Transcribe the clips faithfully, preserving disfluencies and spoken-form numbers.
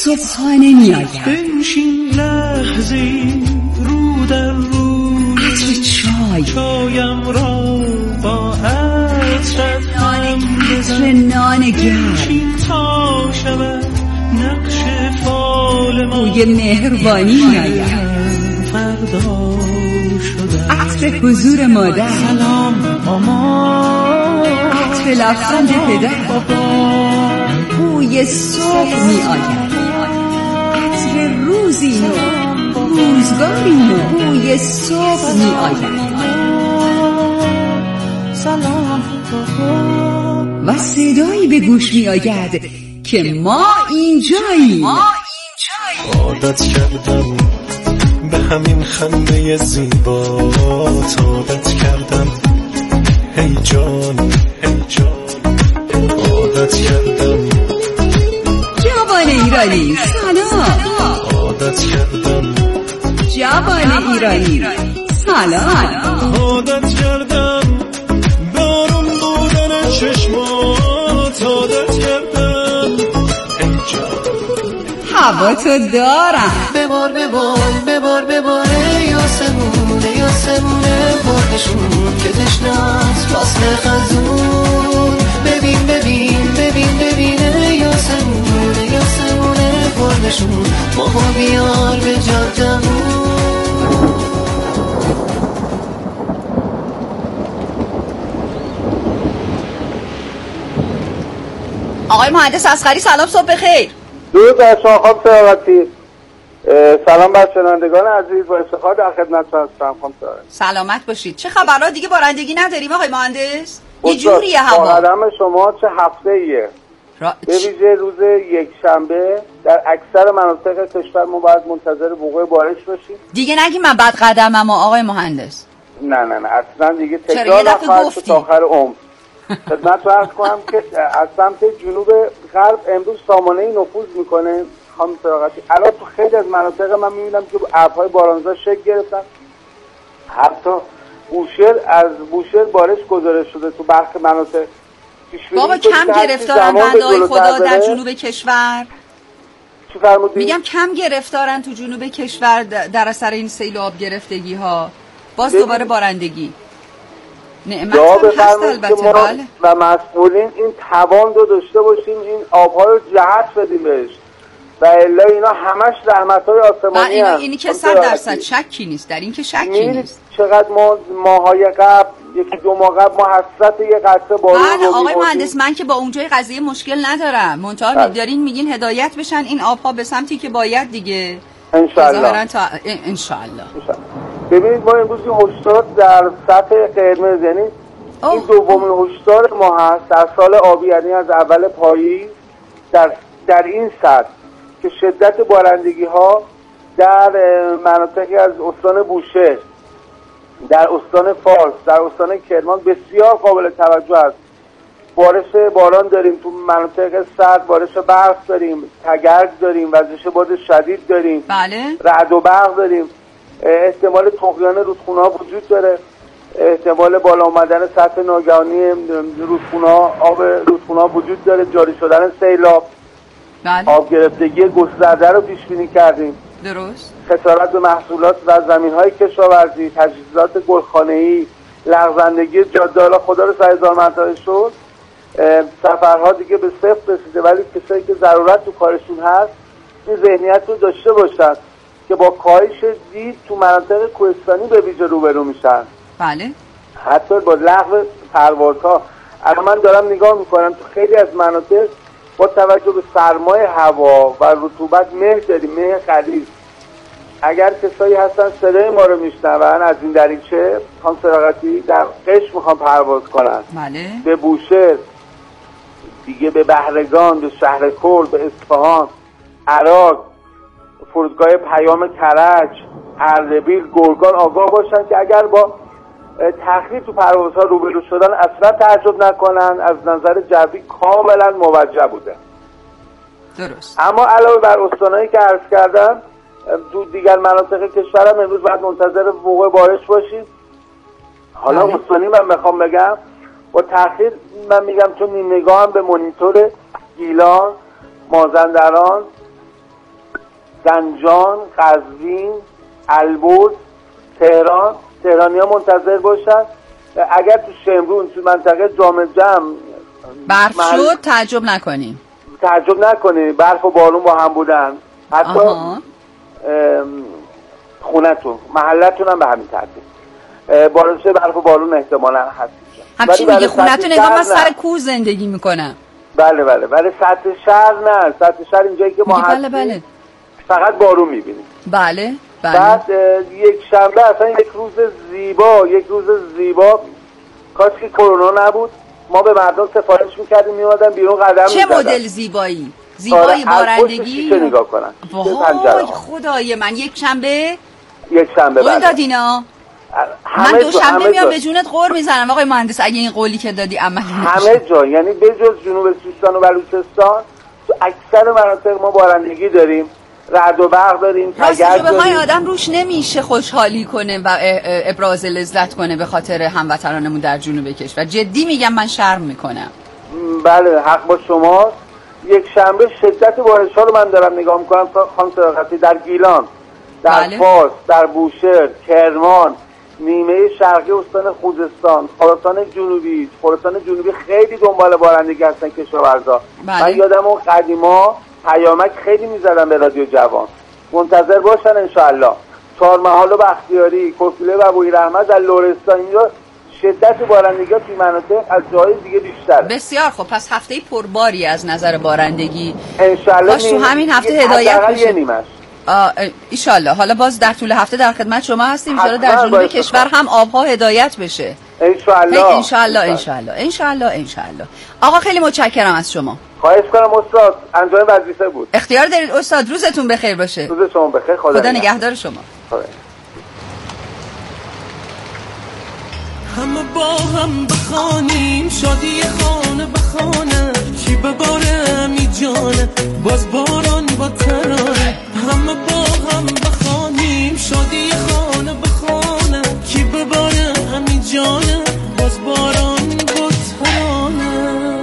صبحانه می آید. بنشین لحظی رو در رو، عطر چای چایم را با عطرت هم بزن. عطر نان گرم، بنشین تا شود نقش فال ما. بوی مهربانی می آید. فردا شده عطر حضور مادر، سلام مامان. عطر لبخند پدر، بوی صبح می آید. عطر روزی نو، روزگاری نو، بوی صبح می آید. و صدایی به گوش می آید که ما اینجاییم. عادت کردم به همین خنده زیبا، عادت کردم هی جان هی جان، عادت کردم جوان ایرانی سلام، عادت کردم جوان ایرانی سلام، عادت کردم بارون بودن چشمات، عادت کردم هی جان. هوا تو دارم. ببار ببار ببار ببار یاسمونه یاسمونه بارشون که تشناس فصل خزون. ببین ببین ببین ببین یاسمونه یاسمونه بارشون ماها بیار به جادمون. آقای مهندس اصغری سلام، صبح بخیر. درود بر شما خانم سراغتی. سلام بر شنوندگان عزیز و افتخار در خدمتتون هستم خانم سراغتی. سلامت باشید. چه خبرها؟ دیگه بارندگی نداریم آقای مهندس؟ یه جوریه هوا. قدم شما چه هفته ایه؟ را... به ویژه روز یک شنبه در اکثر مناطق کشور ما باید منتظر وقوع بارش باشیم. دیگه نگی من بعد قدمم آقای مهندس. نه نه نه اصلا دیگه تکرار نخواهد شد تا آخر عمر. خدمت رو عرض کنم که از سمت جنوب غرب امروز سامانه‌ای نفوذ میکنه خانم سراغتی. الان تو خیلی از مناطق من میبینم که ابرهای بارانزا شکل گرفتن. حتی بوشهر از بوشهر بارش گزارش شده تو برخی مناطق. بابا کم گرفتارن بنده‌های خدا در جنوب کشور. چی فرمودید؟ میگم کم گرفتارن تو جنوب کشور در اثر این سیل و آب گرفتگی ها. باز دوباره بارندگی. نعمت هم هست البته. بله. و مسئولین این توان رو داشته باشیم این آبها رو جهت بدیم بهش و الا اینا همش رحمت‌های آسمانی هست. اینی که صد درصد شکی نیست، در این که شکی نیست. چقدر ما ماهای قبل یکی دو ماه قبل ما حسرت یه قطره بارون رو بله آقای مهندس، من که با اونجای قضیه مشکل ندارم. منتها دارین میگین هدایت بشن این آبها به سمتی که باید دیگه. انشالله تا... انشالله. ببینید ما امروز هشدار در سطح قرمز، یعنی این دومین هشدار ما هست در سال آبی، یعنی از اول پاییز در در این سطح که شدت بارندگی ها در مناطقی از استان بوشهر، در استان فارس، در استان کرمان بسیار قابل توجه است. بارش باران داریم تو مناطق سرد، بارش برف داریم، تگرگ داریم، وزش باد شدید داریم، بله. رعد و برق داریم، احتمال طغیان رودخونه ها وجود داره، احتمال بالا آمدن سطح ناگهانی رودخونه ها، آب رودخونه ها وجود داره، جاری شدن سیلاب، بله. آب گرفتگی گسترده رو پیش بینی کردیم. درست. خسارت به محصولات و زمین‌های کشاورزی، تجهیزات گلخانه‌ای، لغزندگی جاده. حالا خدا رو سر هزار مرتبه شد سفرها دیگه به صفر رسیده، ولی کسایی که ضرورت تو کارشون هست این ذهنیت رو داشته باشن که با کاهش دید تو مناطق کوهستانی به ویژه روبرو میشن. بله. حتی با لغو پروازها. الان من دارم نگاه میکنم تو خیلی از مناطق با توجه به سرمای هوا و رطوبت مه داریم، مه غلیظ. اگر کسایی هستن صدای ما رو میشنون از این دریچه خانم سراغتی در قشم میخوان پرواز کنن، بله. به بوشهر، دیگه به بهرگان، به شهر کرد، به اصفهان، عراق، فرودگاه پیام کرج، اردبیل، گرگان آگاه باشن که اگر با تأخیر تو پروازها روبرو شدن اصلا تعجب نکنن، از نظر جوی کاملا موجه بوده. درست. اما علاوه بر استانایی که عرض کردم تو دیگر مناطق کشورم امروز باید منتظر وقوع بارش باشیم. حالا استانی من میخوام بگم با تأخیر، من میگم چون نیم نگاه هم به مانیتور گیلان، مازندران، زنجان، قزوین، البرز، تهران. تهرانی ها منتظر باشن. اگر تو شمرون تو منطقه جام جم برف شد تعجب نکنیم تعجب نکنید، برف و بارون با هم بودن، حتی خونتون محلتون هم به همین ترتیب بارش برف و بارون احتمالا هست. همچین میگه خونتون نگاه من سر کوه زندگی میکنم. بله بله ولی سطح شهر نه، سطح شهر اینجایی که ما بله بله فقط بارون میبینیم. بله بله. بعد یک شنبه اصلا یک روز زیبا، یک روز زیبا، کاش که کرونا نبود، ما به مردم سفارش میکردیم میومدن بیرون قدم چه میزدن. مدل زیبایی؟ زیبایی بارندگی؟ چه نگاه کنن. وای خدای من. یک شنبه یک شنبه قول دادینا؟ من دو شنبه میام به جونت قور میزنم آقای مهندس اگه این قولی که دادی عملی نشه. همه جا، یعنی به جز جنوب سیستان و بلوچستان تو اکثر مناطق ما بارندگی داریم، رعد و برق داریم، تگرگ داریم. بخوای آدم روش نمیشه خوشحالی کنه و ابراز لذت کنه به خاطر هموطنانمون در جنوب کشور. جدی میگم من شرم میکنم. بله حق با شما. یک شنبه شدت بارش‌ها رو من دارم نگاه میکنم خانم صداقتی، در گیلان، در بله. فارس، در بوشهر، کرمان، نیمه شرقی استان خوزستان، خراسان جنوبی، خراسان جنوبی خیلی دنبال بارندگی هستن کشاورزا. بله. من یادم اون قدیما پیامک خیلی میزدن به رادیو جوان، منتظر باشن انشالله. چهارمحال و بختیاری، کوسوله و ابوی رحمت در لرستان، اینجا شدت بارندگی توی مناطق از جای دیگه بیشتره. بسیار خب، پس هفته پرباری از نظر بارندگی انشالله تو همین هفته هدایت بشه. ایشالله. حالا باز در طول هفته در خدمت شما هستیم. ایشالله در جنوب کشور هم آبها هدایت بشه. انشالله انشالله انشالله انشالله انشالله. آقا خیلی متشکرم از شما. خواهش کنم استاد، انجام وظیفه بود. اختیار دارید استاد. روزتون بخیر باشه. روز شما بخیر. خدا, خدا نگهدار شما. خدا. همه با هم بخوانیم شادی خانه بخانه، کی بباره می جانه باز باران با ترانه. همه با هم بخوانیم شادی خانه بخانه، کی بباره می جانه باز باران با ترانه.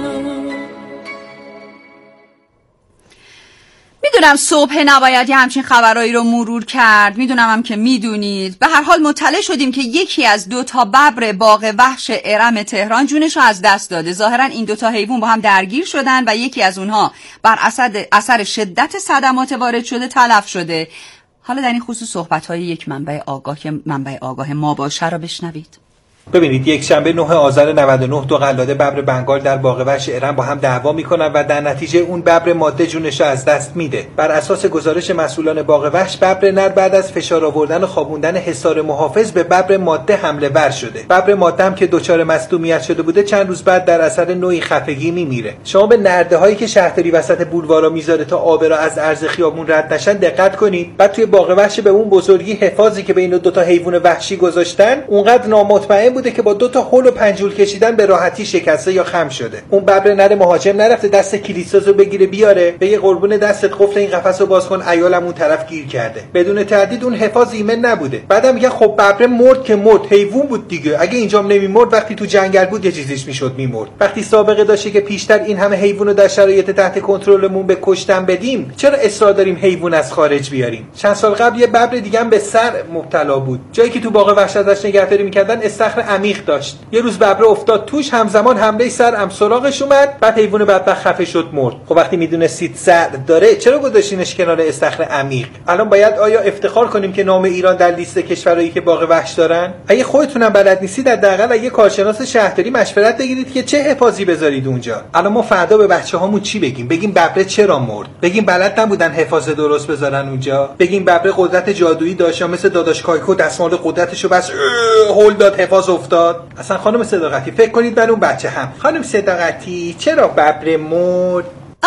میدونم صبح نباید یه همچین خبرایی رو مرور کرد، میدونم هم که میدونید. به هر حال مطلع شدیم که یکی از دو تا ببر باغ وحش ارم تهران جونش رو از دست داده. ظاهرا این دو تا حیوان با هم درگیر شدن و یکی از اونها بر اثر اثر شدت صدمات وارد شده تلف شده. حالا در این خصوص صحبت‌های یک منبع آگاه که منبع آگاه ما باشه رو بشنوید. ببینید، یک شنبه نه آذر نود و نه دو قلاده ببر بنگال در باغ وحش ارم با هم دعوا میکنن و در نتیجه اون ببر ماده جونش از دست میده. بر اساس گزارش مسئولان باغ وحش، ببر نر بعد از فشار آوردن و خوابوندن حصار محافظ به ببر ماده حمله ور شده. ببر ماده هم که دچار مصدومیت شده بوده چند روز بعد در اثر نوعی خفگی میمیره. شما به نرده هایی که شهرداری وسط بولوارا میذاره تا آب را از عرض خیابون رد نشن دقت کنید. بعد توی باغ وحش به اون بزرگی حفاظی که بین دو تا حیوان وحشی گذاشتن اونقدر نامطمئن بوده که با دو تا هول و پنجول کشیدن به راحتی شکسته یا خم شده. اون ببر نر مهاجم نرفته دست کلیسازو بگیره بیاره بگه قربون دستت قفل این قفسو باز کن، عیالم اون طرف گیر کرده. بدون تردید اون حفاظ ایمن نبوده. بعدم میگه خب ببر مرد که مرد، حیوان بود دیگه، اگه اینجام نمیمرد وقتی تو جنگل بود یه چیزیش میشد میمرد. وقتی سابقه داشته که پیشتر این همه حیوانو در شرایط تحت کنترلمون به کشتن بدیم، چرا اصرار داریم حیوان از خارج بیاریم؟ چند سال قبل یه ببر دیگه هم به سر مبتلا بود. جایی که تو باغ وحش ازش نگهداری میکردن استخر عمیق داشت. یه روز ببر افتاد توش، همزمان حمله سر هم سراغش اومد، بعد حیوان بدبخت خفه شد مرد. خب وقتی میدونستید سر داره چرا گذاشتینش کنار استخر عمیق؟ الان باید آیا افتخار کنیم که نام ایران در لیست کشورهایی که باغ وحش دارن؟ اگه خودتون هم بلد نیستید حداقل اگه کارشناس شهرداری مشورت بگیرید که چه حفاظی بذارید اونجا. الان ما فردا به بچه‌هامون چی بگیم؟ بگیم ببر چرا مرد؟ بگیم بلد نبودن حفاظ درست بذارن اونجا؟ بگیم ببر قدرت جادویی داشت یا مثل داداش کایکو دستمال قدرتشو بس هول داد حفاظ افتاد؟ اصلا خانم صداقتی فکر کنید من اون بچه هم. خانم صداقتی چرا ببر مرد؟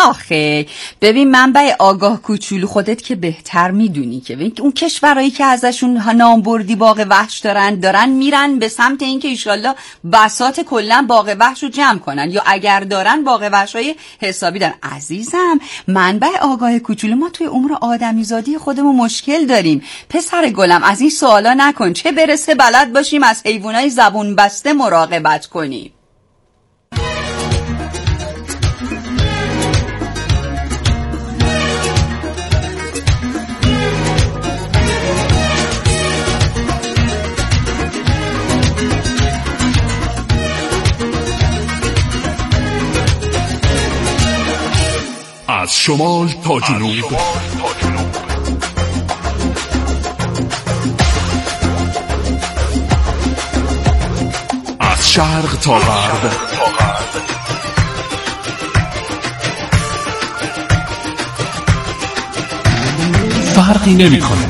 آخه ببین منبع آگاه کوچولو، خودت که بهتر میدونی که اون کشورهایی که ازشون نام بردی باغ وحش دارن دارن میرن به سمت اینکه ایشالله بساط کلا باغ وحش رو جمع کنن، یا اگر دارن باغ وحشای حسابی دارن. عزیزم منبع آگاه کوچولو، ما توی امور آدمیزادی خودمون مشکل داریم. پسر گلم از این سوالا نکن، چه برسه بلد باشیم از حیوانای زبون بسته مراقبت کنیم. از شمال تا جنوب، از شرق تا غرب، فرقی نمی‌کنه.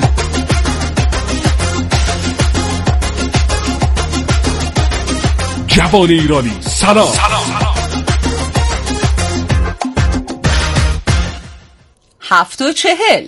جوان ایرانی سلام. هفت و چهل.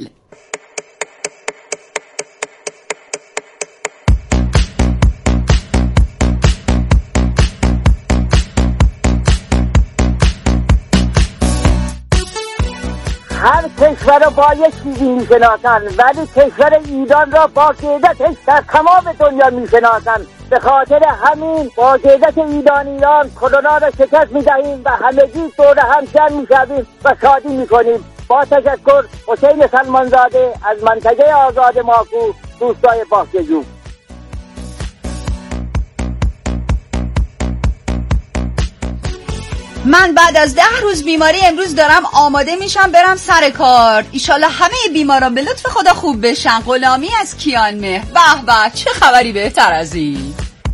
هر کشور را با یک چیزی میشناسند، ولی کشور ایران را با قیادتش در تمام دنیا میشناسند. به خاطر همین با قیادت ایرانیان کرونا را شکست میدهیم و همگی دور هم جمع میشویم و شادی میکنیم. با تشکر، حسین سلمانزاده از منطقه آزاد ماکو، روستای باغجوب. من بعد از ده روز بیماری امروز دارم آماده میشم برم سر کار. ایشالله همه بیماران به لطف خدا خوب بشن. غلامی از کیان مهر. به به، چه خبری بهتر از این؟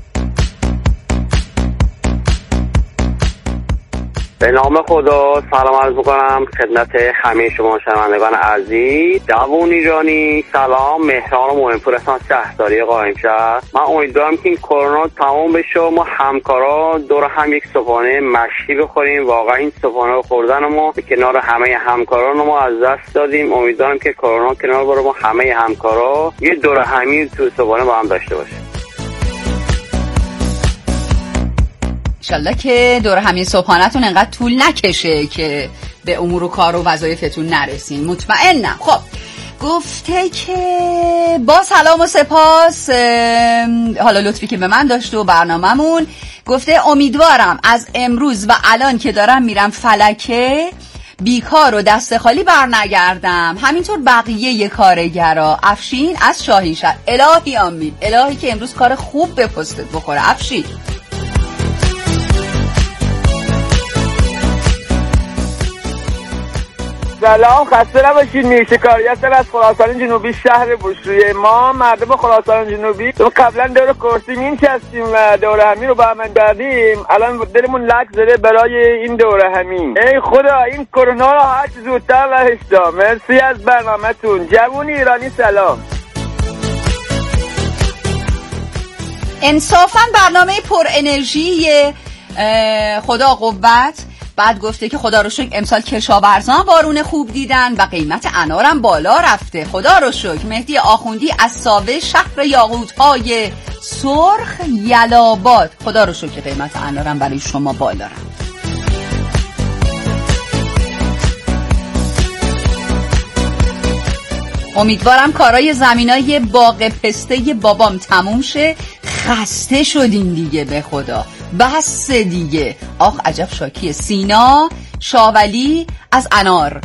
به نام خدا سلام عرض میکنم خدمت همه شما شنوندگان عزیز. جوان ایرانی سلام، مهران و مهمپور هستم، شهرداری قائمشهر. من امیدوارم که این کرونا تمام بشه و ما همکارا دور هم یک صبحانه مشکی بخوریم. واقعا این صبحانه خوردن ما به کنار همه همکاران ما از دست دادیم. امیدوارم که کرونا کنار بره، ما همه همکارا یه دور همی تو صبحانه با هم داشته باشیم. انشالله که دور همین صبحانتون انقدر طول نکشه که به امور و کار و وظایفتون نرسین. مطمئنم. خب گفته که با سلام و سپاس، حالا لطفی که به من داشته و برنامه‌مون، گفته امیدوارم از امروز و الان که دارم میرم فلکه بیکار و دست خالی برنگردم، همینطور بقیه کارگرا. افشین از شاهینشهر. الهی آمین، الهی که امروز کار خوب به پستت بخوره افشین. سلام، خسته نباشید. نیشکاری هستم از خراسان جنوبی، شهر بوشهر. ما مردم خراسان جنوبی قبلا دور کرسی می‌نشستیم و دور همی رو با هم دادیم. الان دلمون لک زده برای این دور همی. ای خدا این کرونا رو هر چه زودتر رهش دا. مرسی از برنامه‌تون. جوان ایرانی سلام. انصافاً برنامه پر انرژی خدا قوت. بعد گفته که خدا رو شکر امسال کشاورزان بارون خوب دیدن و قیمت انارم بالا رفته. خدا رو شکر. مهدی آخوندی از ساوه، شهر یاقوت‌های سرخ، یلاباد. خدا رو شکر قیمت انارم برای شما بالا رفت. امیدوارم کارای زمینای باغ پسته بابام تموم شه. خسته شدیم دیگه به خدا، بس دیگه. آخ عجب شاکی. سینا شاولی از انار.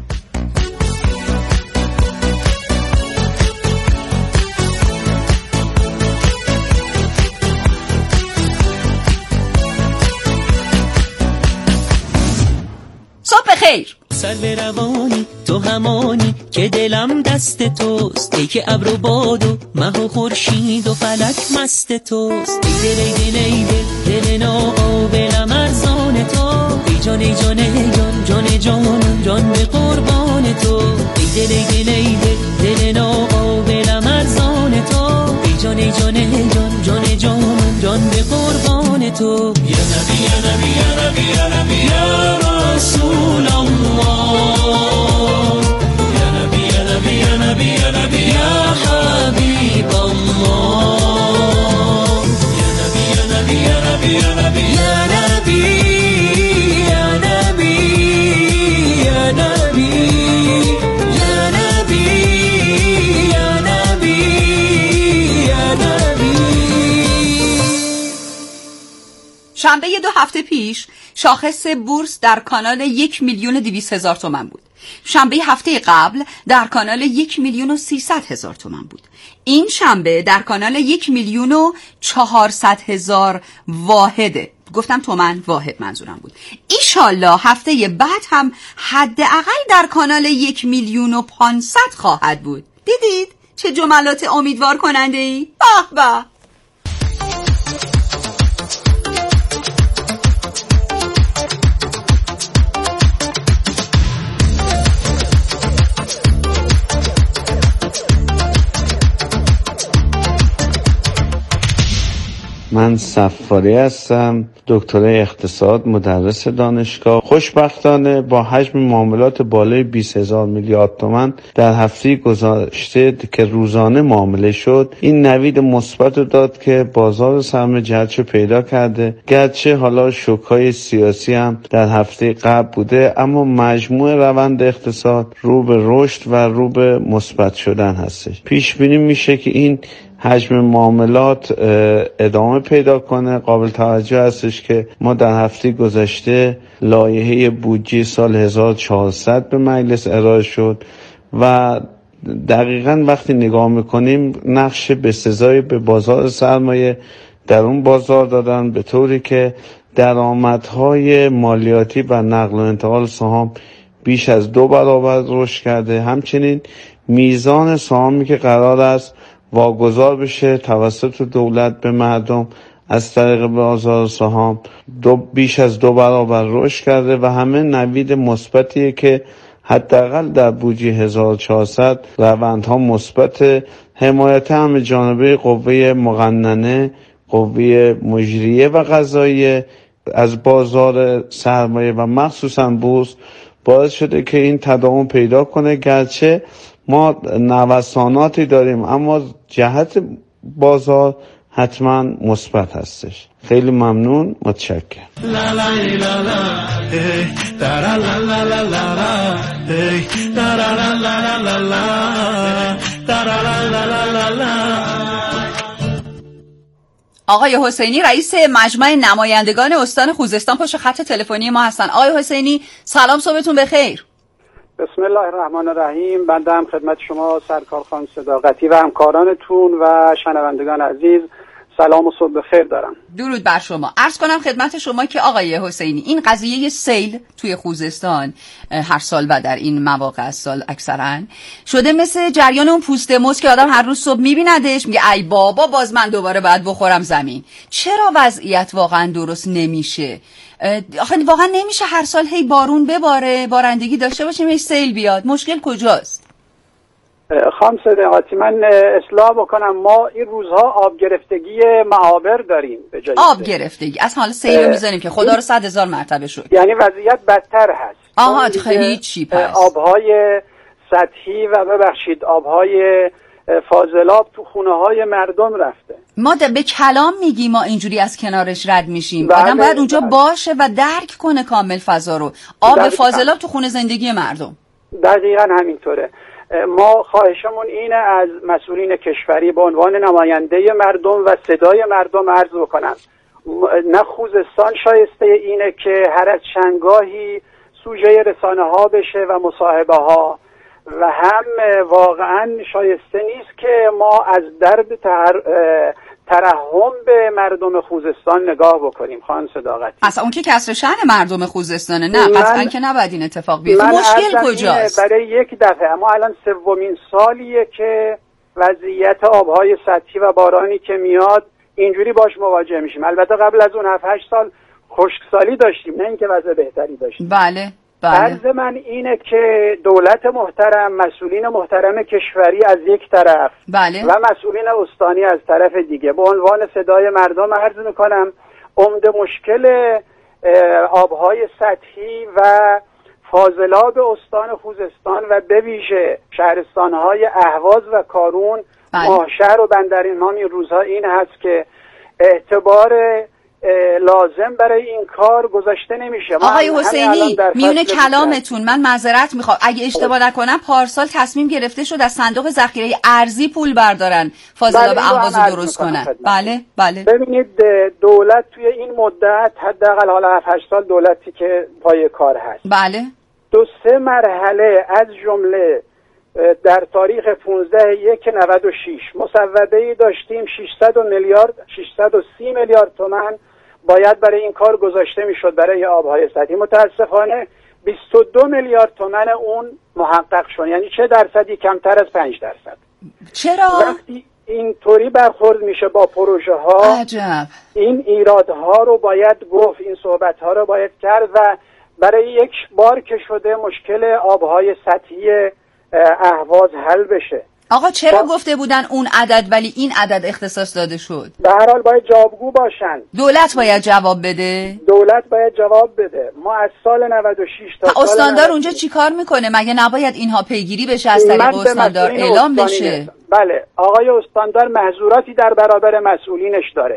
صبح خیر. سر به روانی تو همانی که دلم دست توست، ای که ابر و باد و مه و خورشید و فلک مست توست. ای دل ای دل ای دل دل ناقابلم ارزان تو، ای جان ای جان ای جان جان جان جان به قربان تو. ای دل ای دل ای دل دل ناقابلم ارزان تو، ای جان ای جان ای جان جان جان جان به قربان تو. یا نبی یا نبی یا نبی یا نبی یا رسول الله، یا نبی یا نبی یا نبی یا نبی یا حبیب الله، یا نبی یا نبی یا نبی یا نبی یا نبی یا نبی یا نبی یا نبی یا نبی یا نبی. شنبه دو هفته پیش شاخص بورس در کانال یک میلیون و دویست هزار تومان بود. شنبه هفته قبل در کانال یک میلیون و سیصد هزار تومان بود. این شنبه در کانال یک میلیون و چهارصد هزار واحده. گفتم تومن واحد منظورم بود. ایشالله هفته بعد هم حداقل در کانال یک میلیون و پانصد خواهد بود. دیدید چه جملات امیدوار کننده ای؟ به به. من صفاری هستم، دکترای اقتصاد، مدرس دانشگاه. خوشبختانه با حجم معاملات بالای بیست هزار میلیارد تومان در هفته گذشته که روزانه معامله شد، این نوید مثبت رو داد که بازار سرمایه جهتش پیدا کرده. گرچه حالا شوک‌های سیاسی هم در هفته قبل بوده، اما مجموع روند اقتصاد رو به رشد و رو به مثبت شدن هستش. پیش بینی میشه که این حجم معاملات ادامه پیدا کنه. قابل توجه هستش که ما در هفته گذشته لایحه بودجه سال هزار و چهارصد به مجلس ارائه شد و دقیقاً وقتی نگاه میکنیم نقش بسزایی به بازار سرمایه در اون بازار دادن، به طوری که درآمدهای مالیاتی و نقل و انتقال سهام بیش از دو برابر رشد کرده. همچنین میزان سهامی که قرار است واگذار بشه توسط دولت به مردم از طریق بازار سهام دو بیش از دو برابر رشد کرده و همه نوید مثبتیه که حداقل در بودجه هزار و چهارصد روندها مثبت. حمایت همه جانبه قوه مقننه، قوه مجریه و قضاییه از بازار سرمایه و مخصوصا بورس باعث شده که این تداوم پیدا کنه. گرچه ما نوساناتی داریم اما جهت بازار حتما مثبت هستش. خیلی ممنون، متشکرم. آقای حسینی رئیس مجمع نمایندگان استان خوزستان پشت خط تلفنی ما هستن. آقای حسینی سلام، صبحتون بخیر. بسم الله الرحمن الرحیم. بنده هم خدمت شما سرکار خانم صداقتی و همکارانتون و شنوندگان عزیز سلام و صبح بخیر دارم. درود بر شما. عرض کنم خدمت شما که آقای حسینی این قضیه سیل توی خوزستان هر سال و در این مواقع از سال اکثرا شده مثل جریان اون پوست موز که آدم هر روز صبح میبیندش میگه ای بابا باز من دوباره باید بخورم زمین. چرا وضعیت واقعا درست نمیشه؟ آخه واقعا نمیشه هر سال هی بارون بباره، بارندگی داشته باشیم هی سیل بیاد. مشکل کجاست؟ خانم صداقتی من اصلاح بکنم، ما این روزها آب گرفتگی معابر داریم به جای آب گرفتگی. از حال سیل رو میزنیم که خدا رو صد هزار مرتبه شد. یعنی وضعیت بدتر هست. آها خیلی چی پس؟ آبهای سطحی و ببخشید آبهای فاضلاب تو خونه های مردم رفته. ما به کلام میگیم ما اینجوری از کنارش رد میشیم. بله، آدم باید اونجا بله. باشه و درک کنه کامل فضا رو. آب فاضلاب تو خونه زندگی مردم. دقیقاً همینطوره. ما خواهشمون اینه از مسئولین کشوری به عنوان نماینده مردم و صدای مردم عرض بکنم، نه خوزستان شایسته اینه که هر از چندگاهی سوژه رسانه ها بشه و مصاحبه ها، و هم واقعا شایسته نیست که ما از درد تر... ترحم به مردم خوزستان نگاه بکنیم. خانم صداقتی اصلا اون که کسر شأن مردم خوزستانه، نه قطعا که نباید این اتفاق بیفته. مشکل کجاست؟ برای یک دفعه ما الان سومین سالیه که وضعیت آبهای سطحی و بارانی که میاد اینجوری باش مواجه میشیم. البته قبل از اون هفت هشت سال خشکسالی داشتیم، نه اینکه وضع بهتری داشتیم. بله بله. عرض من اینه که دولت محترم، مسئولین محترم کشوری از یک طرف بله. و مسئولین استانی از طرف دیگه، به عنوان صدای مردم عرض میکنم عمده مشکل آبهای سطحی و فاضلاب استان خوزستان و به ویژه شهرستانهای اهواز و کارون، بله. ماهشهر و بندرینمان این روزها این هست که اعتبار لازم برای این کار گذاشته نمیشه. آقای حسینی میونه کلامتون من معذرت میخوام اگه اشتباه نکنم پارسال تصمیم گرفته شد از صندوق ذخیره ارزی پول بردارن فاضلاب اهواز رو درست کنن. بله بله. ببینید دولت توی این مدت حداقل حالا هفت هشت سال دولتی که پای کار هست، بله، دو سه مرحله از جمله در تاریخ پانزده یک نود و شش مصوبه‌ای داشتیم ششصد میلیارد ششصد و سی میلیارد تومان باید برای این کار گذاشته میشد برای آبهای سطحی. متاسفانه بیست و دو میلیارد تومان اون محقق شد، یعنی چه درصدی؟ کمتر از پنج درصد. چرا؟ وقتی اینطوری برخورد میشه با پروژه ها، عجب. این ایرادها رو باید گفت، این صحبت ها رو باید کرد و برای یک بار که شده مشکل آبهای سطحی اهواز حل بشه. آقا چرا با... گفته بودن اون عدد ولی این عدد اختصاص داده شد؟ به هر حال باید جوابگو باشن. دولت باید جواب بده. دولت باید جواب بده. ما از سال نود و شش تا سال استاندار اونجا چی کار میکنه؟ مگه نباید اینها پیگیری بشه، از طریق استاندار اعلام بشه؟ بله، آقای استاندار محظوراتی در برابر مسئولینش داره.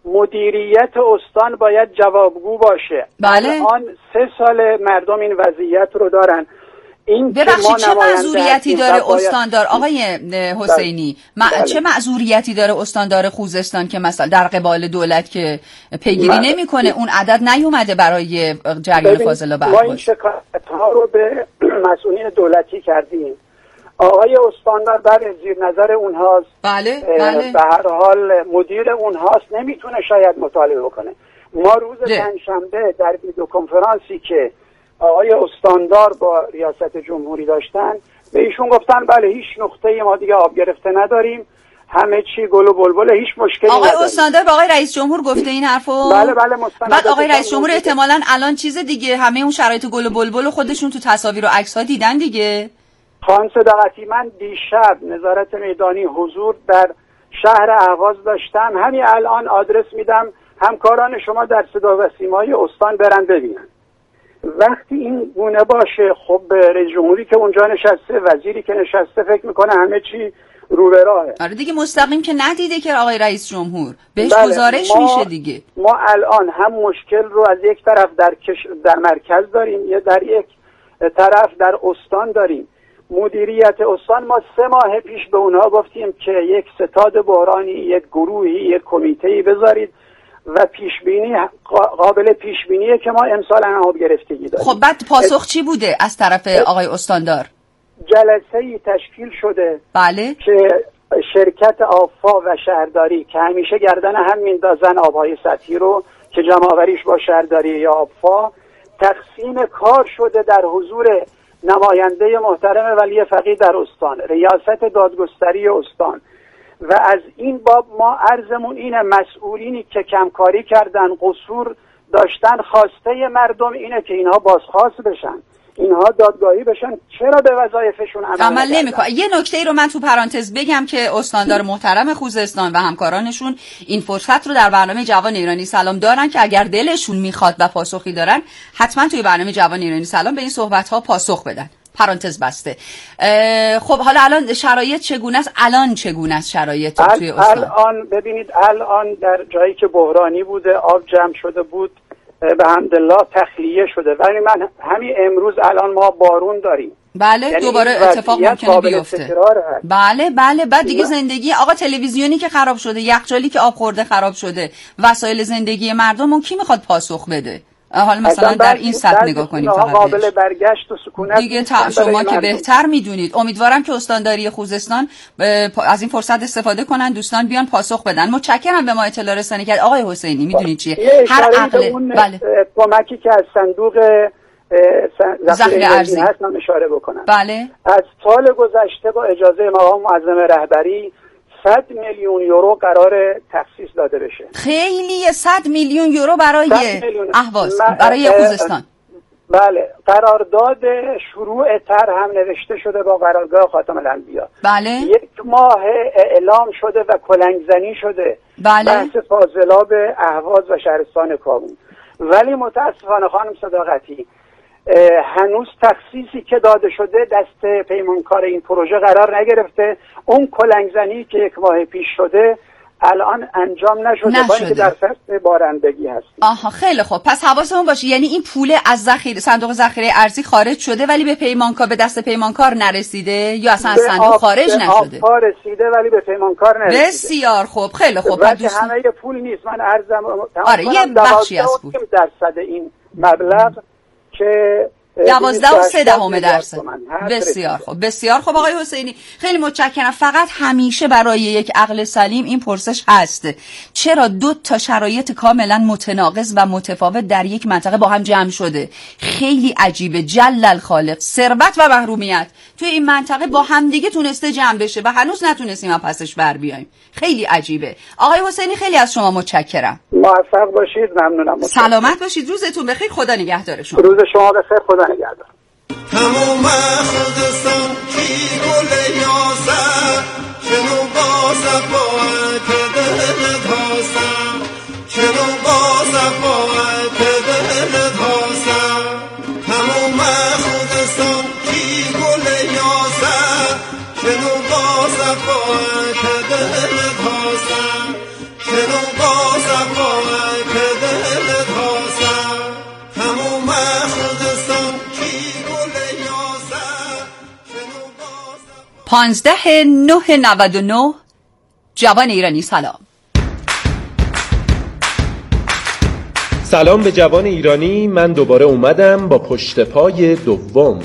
مدیریت استان باید جوابگو باشه. بله. آن سه سال مردم این وضعیت رو دارن. این ببخشید چه معذوریتی داره استاندار آقای حسینی؟ بله. بله. چه معذوریتی داره استاندار خوزستان که مثلا در قبال دولت که پیگیری بله. نمیکنه اون عدد نیومده برای جریان فاضلاب ما این شکایت ها رو به مسئولین دولتی کردیم. آقای استاندار بر زیر نظر اونهاست. بله بله. به هر حال مدیر اونهاست، نمیتونه شاید مطالبه بکنه. ما روز پنجشنبه در ویدیو کنفرانسی که آقای استاندار با ریاست جمهوری داشتن به ایشون گفتن بله هیچ نقطه ما دیگه آب گرفته نداریم، همه چی گل و بلبل، هیچ مشکلی آقای نداریم. استاندار با آقای رئیس جمهور گفته این حرفو؟ بله بله مستند. بعد آقای رئیس جمهور احتمالاً الان چیز دیگه همه اون شرایط گل و بلبل خودشون تو تصاویر و عکس‌ها دیدن دیگه. خانم صداقتی، من دیشب نظارت میدانی حضور در شهر اهواز داشتم، همین الان آدرس میدم همکاران شما در صدا و سیمای استان برن ببینن. وقتی این گونه باشه خب رئیس جمهوری که اونجا نشسته، وزیری که نشسته، فکر میکنه همه چی رو به راهه. آره دیگه مستقیم که ندیده که آقای رئیس جمهور بهش بله. گزارش ما میشه دیگه. ما الان هم مشکل رو از یک طرف در کش... در مرکز داریم، یا در یک طرف در استان داریم. مدیریت استان ما سه ماه پیش به اونها گفتیم که یک ستاد بحرانی، یک گروهی، یک کمیته‌ای بذارید و پیش بینی قابل پیش بینیه که ما امسال آب گرفتگی داریم. خب بعد پاسخ چی بوده از طرف آقای استاندار؟ جلسه‌ای تشکیل شده بله که شرکت آفا و شهرداری که همیشه گردن هم میندازن آبهای سطحی رو که جمع‌آوریش با شهرداری یا آفا، تقسیم کار شده در حضور نماینده محترم ولی فقیه در استان، ریاست دادگستری استان. و از این باب ما عرضمون اینه، مسئولینی که کمکاری کردن، قصور داشتن، خواسته مردم اینه که اینها بازخواست بشن، اینها دادگاهی بشن. چرا به وظایفشون عمل, عمل نمیکنن؟ یه نکته ای رو من تو پرانتز بگم که استاندار محترم خوزستان و همکارانشون این فرصت رو در برنامه جوان ایرانی سلام دارن که اگر دلشون میخواد و پاسخی دارن حتما توی برنامه جوان ایرانی سلام به این صحبت ها پاسخ بدن. پرانتز بسته. خب حالا الان شرایط چگونه است؟ الان چگونه است شرایط ال توی استان؟ الان ببینید، الان در جایی که بحرانی بوده آب جمع شده بود به حمدالله تخلیه شده، ولی من همین امروز الان ما بارون داریم. بله یعنی دوباره اتفاق ممکنه بیفته. بله بله بعد دیگه زندگی آقا تلویزیونی که خراب شده، یخچالی که آب خورده خراب شده، وسایل زندگی مردم اون کی میخواد پاسخ بده؟ حالا مثلا در این سطح نگاه کنیم فقط قابل برگشت و سکونت دیگه تا شما که بهتر میدونید. امیدوارم که استانداری خوزستان از این فرصت استفاده کنن، دوستان بیان پاسخ بدن. متشکرم به ما اطلاع رسانی کرد آقای حسینی. میدونید چیه هر عقل بله کمکی که از صندوق ذخیره ارزی هست من اشاره بکنم. بله از سال گذشته با اجازه مقام معظم رهبری صد میلیون یورو قرار تخصیص داده بشه. خیلی صد میلیون یورو برای اهواز، برای خوزستان. بله قرارداد شروع طرح هم نوشته شده با قرارگاه خاتم الانبیا. بله یک ماه اعلام شده و کلنگزنی شده. بله بحث فاضلاب اهواز و شهرستان کابل. ولی متاسفانه خانم صداقتی هنوز تخصیصی که داده شده دست پیمانکار این پروژه قرار نگرفته. اون کلنگزنی که یک ماه پیش شده الان انجام نشده با اینکه در فصل بارندگی هست. آها خیلی خوب، پس حواسمون باشه یعنی این پول از ذخیره صندوق ذخیره ارزی خارج شده ولی به پیمانکار به دست پیمانکار نرسیده یا اصلا از صندوق خارج نشده؟ به رسیده ولی به پیمانکار نرسیده. بسیار خوب، خیلی خوب. پس دوستان... همه پول نیست، من عرضم آره یه بخشی از پول درصد این مبلغ که دوازده و سه دهم درصد. بسیار خوب، بسیار خوب آقای حسینی، خیلی متشکرم. فقط همیشه برای یک عقل سلیم این پرسش هست: چرا دو تا شرایط کاملا متناقض و متفاوت در یک منطقه با هم جمع شده؟ خیلی عجیبه. جل الخالق، ثروت و محرومیت توی این منطقه با هم دیگه تونسته جمع بشه و هنوز نتونستیم از پسش بر بیایم. خیلی عجیبه. آقای حسینی خیلی از شما متشکرم. موفق باشید. ممنونم. سلامت باشید. روزتون بخیر. خدا نگهدارشون. روز شما بخیر. خدا نگهدار. تمام خودستان کی گل یاسر چنو با صفایت دلت هاستم چنو با صفایت دلت هاستم تمام خودستان کی گل یاسر چنو با صفایت دلت هاستم چنو با صفایت دلت هاستم تمام خودستان پانزده نه نود و نه. جوان ایرانی سلام. سلام به جوان ایرانی، من دوباره اومدم با پشت پای دوم.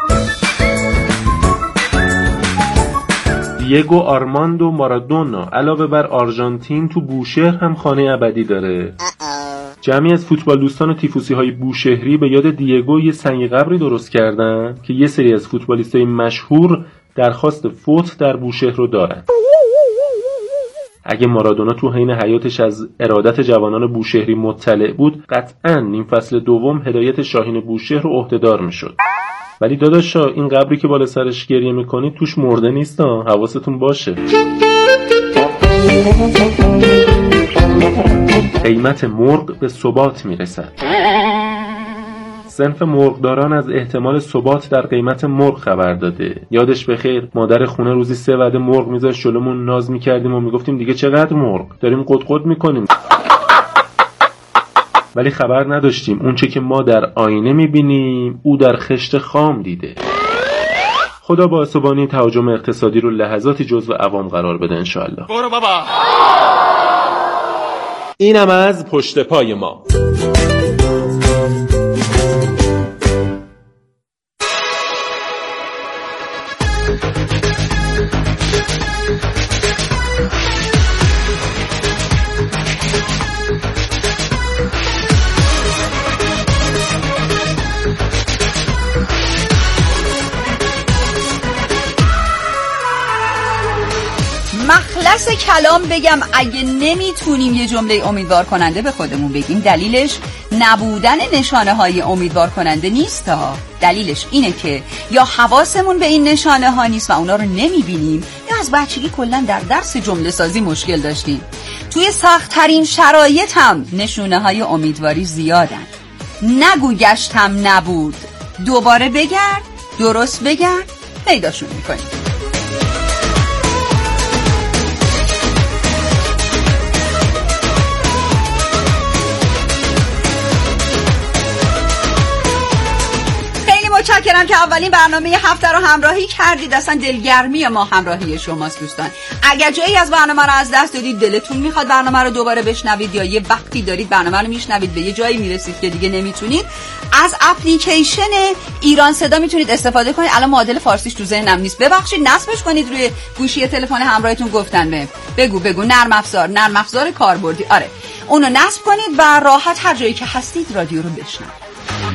دیگو آرماندو مارادونا علاوه بر آرژانتین تو بوشهر هم خانه ابدی داره. جمعی از فوتبال دوستان و تیفوسی های بوشهری به یاد دیگو یه سنگ قبری درست کردن که یه سری از فوتبالیستای مشهور درخواست فوت در بوشهر رو دارن. اگه مارادونا تو حین حیاتش از ارادت جوانان بوشهری مطلع بود، قطعاً این فصل دوم هدایت شاهین بوشهر رو عهده‌دار میشد. ولی داداشا این قبری که بالا سرش گریه میکنید توش مرده نیست ها، حواستون باشه. قیمت مرغ به ثبات میرسد. صنف مرغداران از احتمال ثبات در قیمت مرغ خبر داده. یادش بخیر مادر خونه روزی سه وعده مرغ میذاشت جلومون، ناز میکردیم و میگفتیم دیگه چقدر مرغ داریم قدقد میکنیم، ولی خبر نداشتیم اون چه که ما در آینه میبینیم او در خشت خام دیده. خدا با اسبانی تهاجم اقتصادی رو لحظاتی جزو عوام قرار بده انشاءالله. برو بابا. اینم از پشت پای ما. مخلص کلام بگم اگه نمیتونیم یه جمله امیدوار کننده به خودمون بگیم، دلیلش نبودن نشانه های امیدوار کننده نیست ها. دلیلش اینه که یا حواسمون به این نشانه ها نیست و اونا رو نمیبینیم، یا از بچگی کلا در درس جمله سازی مشکل داشتیم. توی سخت ترین شرایط هم نشونه های امیدواری زیادن. نگو گشتم نبود، دوباره بگرد، درست بگرد، پیداشون میکنیم. متشکرم که اولین برنامه هفته رو همراهی کردید. اصلا دلگرمی ما همراهی شماست دوستان. اگر جایی از برنامه رو از دست دادید، دلتون میخواد برنامه رو دوباره بشنوید، یا یه وقتی دارید برنامه رو میشنوید به یه جایی میرسید که دیگه نمیتونید، از اپلیکیشن ایران صدا میتونید استفاده کنید. الان معادل فارسیش تو ذهنم نیست، ببخشید. نصبش کنید روی گوشی تلفن همراهتون. گفتن به بگو بگو نرم افزار نرم افزار کاربردی، آره اونو نصب کنید و راحت هر جایی که هستید رادیو رو بشنوید.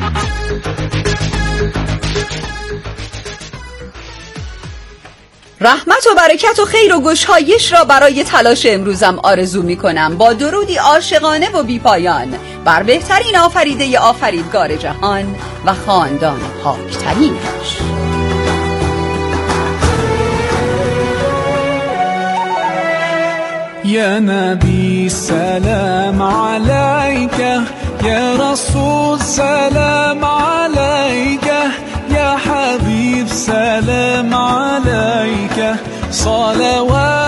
رحمت و برکت و خیر و گشایش را برای تلاش امروزم آرزو می کنم، با درودی عاشقانه و بی پایان بر بهترین آفریده آفریدگار جهان و خاندان پاکترینش. یا نبی سلام علیک، یا رسول سلام علیک، یا حبیب سلام علیک، صلوات